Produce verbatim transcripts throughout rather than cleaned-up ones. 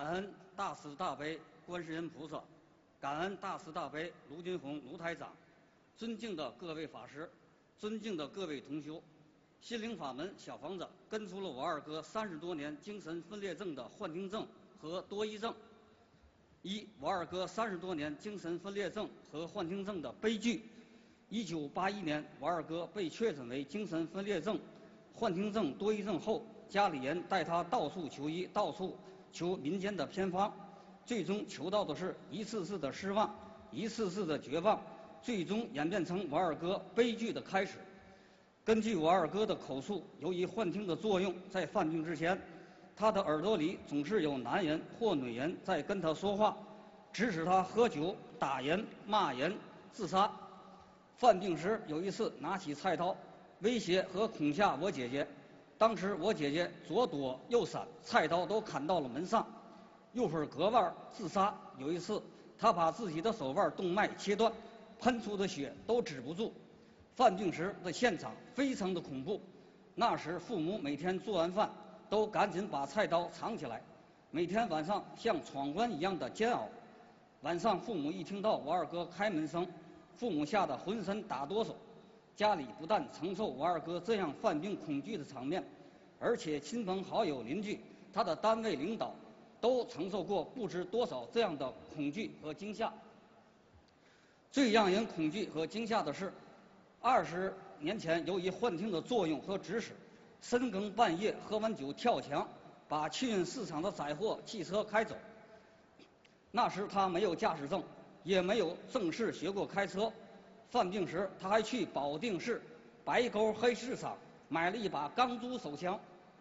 感恩大慈大悲观世音菩萨，感恩大慈大悲卢金红卢台长，尊敬的各位法师，尊敬的各位同修，心灵法门小房子跟出了我二哥三十多年精神分裂症的幻听症和多疑症。一，我二哥三十多年精神分裂症和幻听症的悲剧。一九八一年，我二哥被确诊为精神分裂症、幻听症、多疑症后，家里人带他到处求医，到处求民间的偏方，最终求到的是一次次的失望，一次次的绝望，最终演变成我二哥悲剧的开始。根据我二哥的口述，由于幻听的作用，在犯病之前，他的耳朵里总是有男人或女人在跟他说话，指使他喝酒、打人、骂人、自杀。犯病时有一次拿起菜刀威胁和恐吓我姐姐，当时我姐姐左躲右闪，菜刀都砍到了门上。右手割腕自杀，有一次他把自己的手腕动脉切断，喷出的血都止不住。犯病时的现场非常的恐怖，那时父母每天做完饭都赶紧把菜刀藏起来，每天晚上像闯关一样的煎熬。晚上父母一听到我二哥开门声，父母吓得浑身打哆嗦。家里不但承受我二哥这样犯病恐惧的场面，而且亲朋好友邻居他的单位领导都承受过不知多少这样的恐惧和惊吓。最让人恐惧和惊吓的是，二十年前由于幻听的作用和指使，深更半夜喝完酒跳墙，把去运市场的载货汽车开走。那时他没有驾驶证，也没有正式学过开车。犯病时他还去保定市白沟黑市场买了一把钢珠手枪。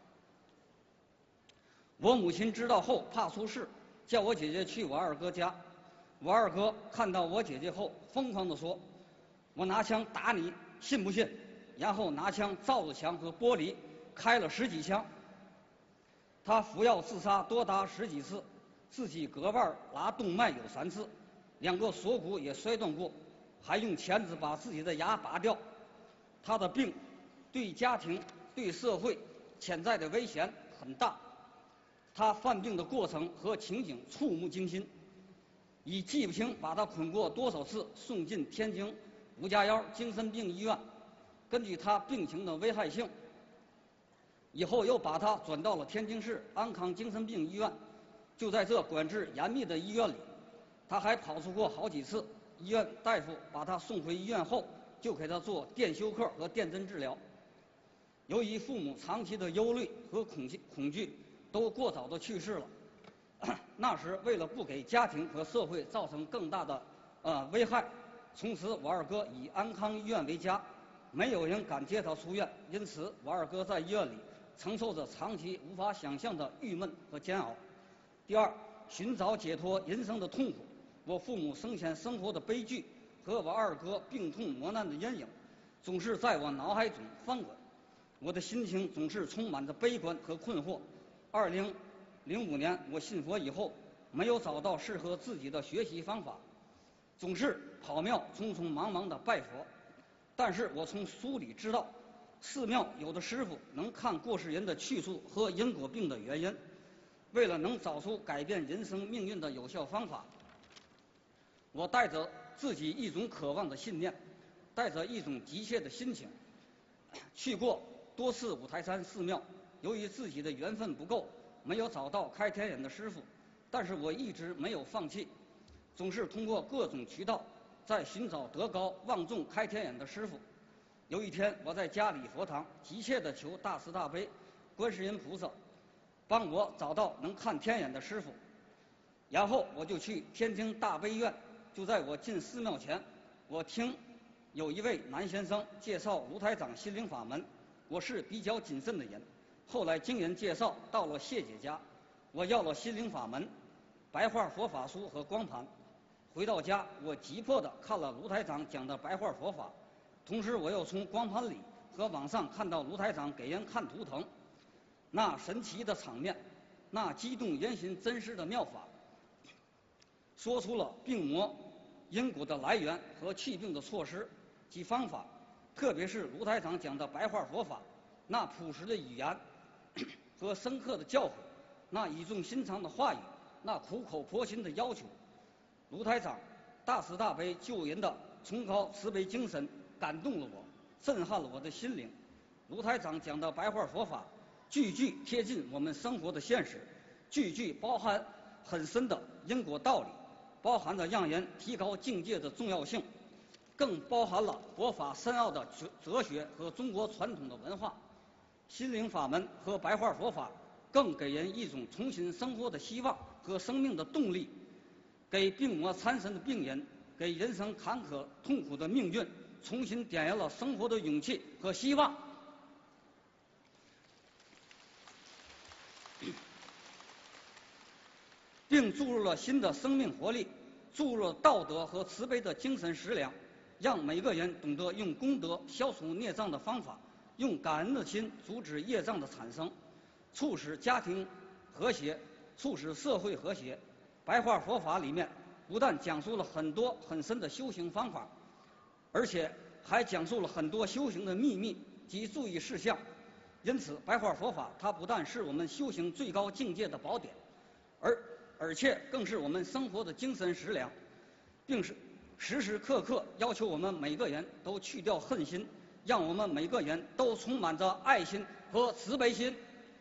我母亲知道后怕出事，叫我姐姐去我二哥家。我二哥看到我姐姐后疯狂地说，我拿枪打你信不信？然后拿枪照着墙和玻璃开了十几枪。他服药自杀多达十几次，自己割腕拉动脉有三次，两个锁骨也摔断过，还用钳子把自己的牙拔掉。他的病对家庭对社会潜在的危险很大。他犯病的过程和情景触目惊心，已记不清把他捆过多少次，送进天津五加幺精神病医院。根据他病情的危害性，以后又把他转到了天津市安康精神病医院。就在这管制严密的医院里，他还跑出过好几次。医院大夫把他送回医院后，就给他做电休克和电针治疗。由于父母长期的忧虑和恐惧恐惧都过早的去世了。那时为了不给家庭和社会造成更大的呃危害，从此我二哥以安康医院为家，没有人敢接他出院。因此我二哥在医院里承受着长期无法想象的郁闷和煎熬。第二，寻找解脱人生的痛苦，我父母生前生活的悲剧和我二哥病痛磨难的阴影总是在我脑海中翻滚，我的心情总是充满着悲观和困惑。二零零五年我信佛以后，没有找到适合自己的学习方法，总是跑庙匆匆忙忙的拜佛。但是我从书里知道，寺庙有的师傅能看过世人的去处和因果病的原因。为了能找出改变人生命运的有效方法，我带着自己一种渴望的信念，带着一种急切的心情，去过多次五台山寺庙。由于自己的缘分不够，没有找到开天眼的师傅，但是我一直没有放弃，总是通过各种渠道在寻找德高望重开天眼的师傅。有一天我在家里佛堂急切地求大慈大悲观世音菩萨帮我找到能看天眼的师傅，然后我就去天津大悲院。就在我进寺庙前，我听有一位男先生介绍卢台长心灵法门，我是比较谨慎的人。后来经人介绍到了谢姐家，我要了心灵法门、白话佛法书和光盘。回到家，我急迫地看了卢台长讲的白话佛法，同时我又从光盘里和网上看到卢台长给人看图腾，那神奇的场面，那激动人心真实的妙法，说出了病魔因果的来源和去病的措施及方法。特别是卢台长讲的白话佛法，那朴实的语言和深刻的教诲，那语重心长的话语， 那苦口婆心的要求。卢台长大慈大悲救人的崇高慈悲精神感动了我，震撼了我的心灵。卢台长讲的白话佛法，句句贴近我们生活的现实，句句包含很深的因果道理，包含着让人提高境界的重要性，更包含了佛法深奥的哲学和中国传统的文化。心灵法门和白话佛法更给人一种重新生活的希望和生命的动力，给病魔缠身的病人，给人生坎坷痛苦的命运重新点燃了生活的勇气和希望，并注入了新的生命活力，注入了道德和慈悲的精神食粮，让每个人懂得用功德消除孽障的方法，用感恩的心阻止业障的产生，促使家庭和谐，促使社会和谐。白话佛法里面不但讲述了很多很深的修行方法，而且还讲述了很多修行的秘密及注意事项。因此白话佛法它不但是我们修行最高境界的宝典，而而且更是我们生活的精神食粮，并是时时刻刻要求我们每个人都去掉恨心，让我们每个人都充满着爱心和慈悲心。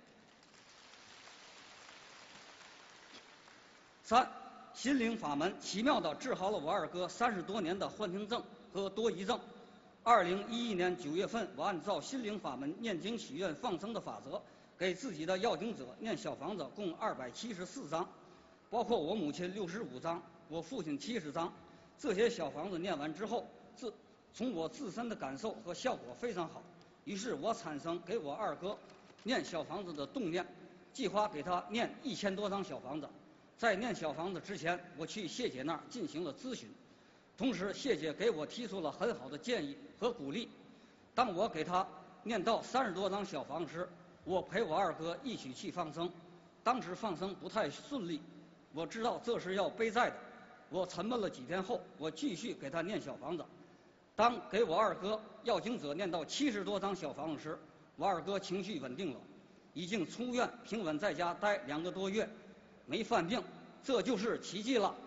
三，心灵法门奇妙地治好了我二哥三十多年的幻听症和多疑症。二零一一年九月份，我按照心灵法门念经许愿放生的法则，给自己的要经者念小房子共二百七十四张，包括我母亲六十五张，我父亲七十张。这些小房子念完之后，自从我自身的感受和效果非常好，于是我产生给我二哥念小房子的动念，计划给他念一千多张小房子。在念小房子之前，我去谢姐那儿进行了咨询，同时谢姐给我提出了很好的建议和鼓励。当我给他念到三十多张小房子时，我陪我二哥一起去放生。当时放生不太顺利，我知道这是要背债的，我沉闷了几天后，我继续给他念小房子。当给我二哥要经者念到七十多张小房子时，我二哥情绪稳定了，已经出院平稳在家待两个多月，没犯病，这就是奇迹了。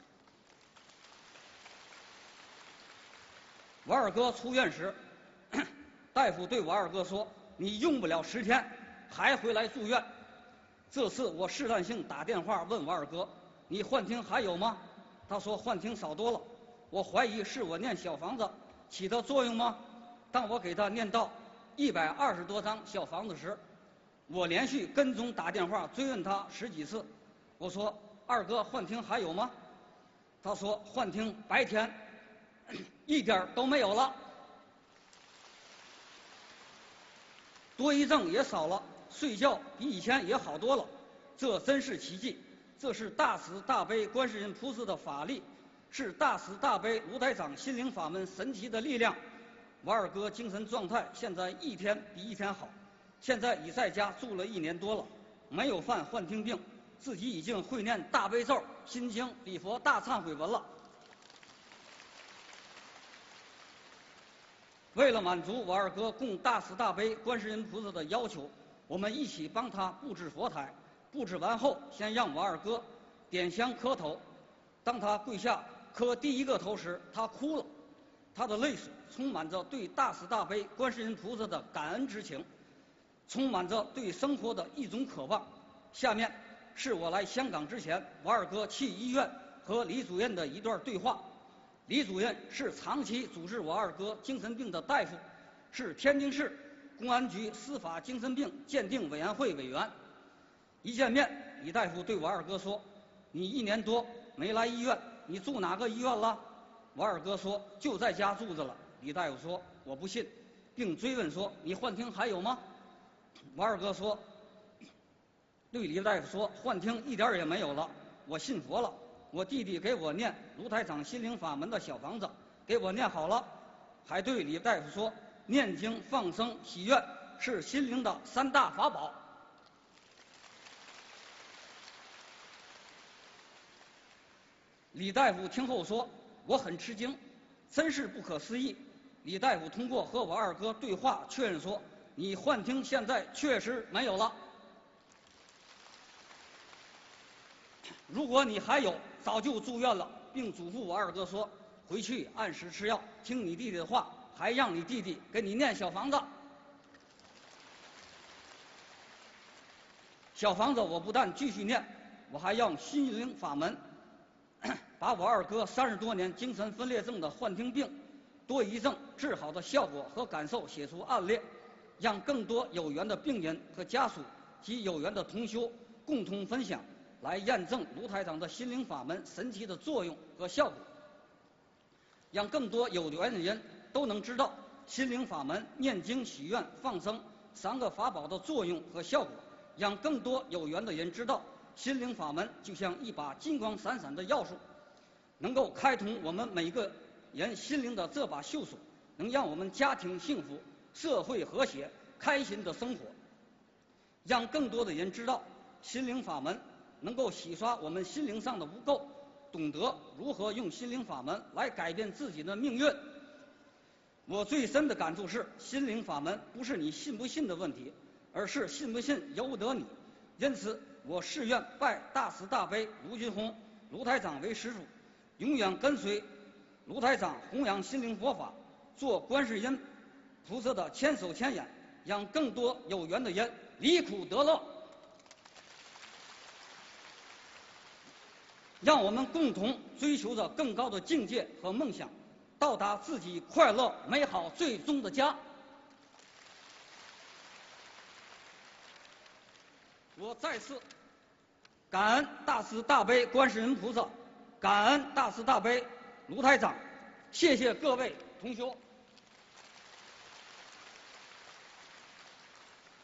我二哥出院时，大夫对我二哥说：“你用不了十天，还回来住院。”这次我试探性打电话问我二哥：“你幻听还有吗？”他说：“幻听少多了。”我怀疑是我念小房子起的作用吗？当我给他念到一百二十多张小房子时，我连续跟踪打电话追问他十几次。我说：“二哥，幻听还有吗？”他说：“幻听白天一点都没有了，多疑症也少了，睡觉比以前也好多了，这真是奇迹！这是大慈大悲观世音菩萨的法力，是大慈大悲卢台长心灵法门神奇的力量。”我二哥精神状态现在一天比一天好，现在已在家住了一年多了，没有犯幻听病，自己已经会念大悲咒、心经、礼佛大忏悔文了。为了满足我二哥供大慈大悲观世音菩萨的要求，我们一起帮他布置佛台。布置完后，先让我二哥点香磕头。当他跪下磕第一个头时，他哭了，他的泪水充满着对大慈大悲观世音菩萨的感恩之情，充满着对生活的一种渴望。下面是我来香港之前，我二哥去医院和李主任的一段对话。李主任是长期主治我二哥精神病的大夫，是天津市公安局司法精神病鉴定委员会委员。一见面，李大夫对我二哥说：“你一年多没来医院，你住哪个医院了？”我二哥说：“就在家住着了。”李大夫说：“我不信，并追问说：“你幻听还有吗？”我二哥说：“对李大夫说，幻听一点也没有了，我信佛了。我弟弟给我念卢台长心灵法门的小房子，给我念好了。”还对李大夫说：“念经、放生、许愿是心灵的三大法宝。”李大夫听后说：“我很吃惊，真是不可思议。”李大夫通过和我二哥对话确认说：“你幻听现在确实没有了。” 如果你还有，早就住院了，并嘱咐我二哥说，回去按时吃药，听你弟弟的话，还让你弟弟给你念小房子。小房子我不但继续念，我还让心灵法门把我二哥三十多年精神分裂症的幻听病、多疑症治好的效果和感受写出案例，让更多有缘的病人和家属及有缘的同修共同分享，来验证卢台长的心灵法门神奇的作用和效果，让更多有缘的人都能知道心灵法门念经、许愿、放生三个法宝的作用和效果，让更多有缘的人知道心灵法门就像一把金光闪闪的钥匙，能够开通我们每个人心灵的这把锈锁，能让我们家庭幸福、社会和谐、开心的生活。让更多的人知道心灵法门能够洗刷我们心灵上的污垢，懂得如何用心灵法门来改变自己的命运。我最深的感触是，心灵法门不是你信不信的问题，而是信不信由不得你。因此我誓愿拜大慈大悲卢军宏卢台长为师父，永远跟随卢台长弘扬心灵佛法，做观世音菩萨的千手千眼，让更多有缘的人离苦得乐。让我们共同追求着更高的境界和梦想，到达自己快乐美好最终的家。我再次感恩大慈大悲观世音菩萨，感恩大慈大悲卢台长，谢谢各位同学。